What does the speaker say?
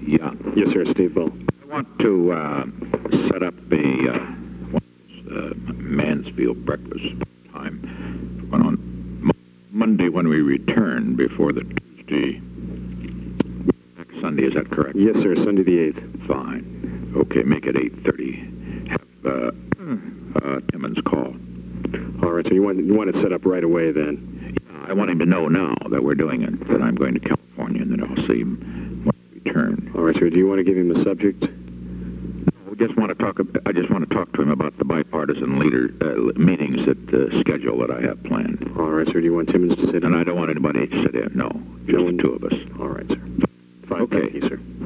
Yeah. Yes, sir, Steve Ball. I want to set up a Mansfield breakfast time on Monday when we return before the Tuesday. Sunday, is that correct? Yes, sir, Sunday the 8th. Fine. Okay, make it 8:30. Have Timmons call. All right, so you want it set up right away then? I want him to know now that we're doing it, that I'm going to California, and then I'll see him when we return. All right, sir, do you want to give him the subject? I just want to talk to him about the bipartisan meetings schedule that I have planned. All right, sir, do you want Timmons to sit in? And I don't want anybody to sit in, no. Just the two of us. All right, sir. Fine, Okay. thank you, sir.